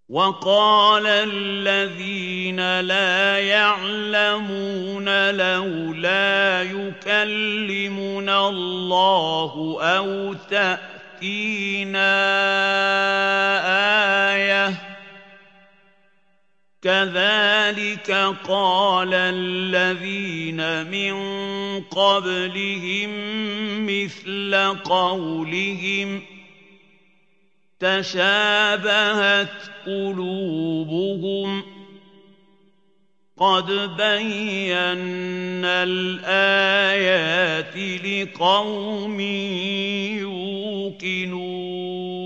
وَقَالَ الَّذِينَ لَا يَعْلَمُونَ لَوْلَا يُكَلِّمُنَا اللَّهُ أَوْ تَأْتِينَا آيَةٌ ۗ كَذَٰلِكَ قَالَ الَّذِينَ مِن قَبْلِهِم مِّثْلَ قَوْلِهِمْ ۘ تَشَابَهَتْ قُلُوبُهُمْ ۗ قَدْ بَيَّنَّا الْآيَاتِ لِقَوْمٍ يُوقِنُونَ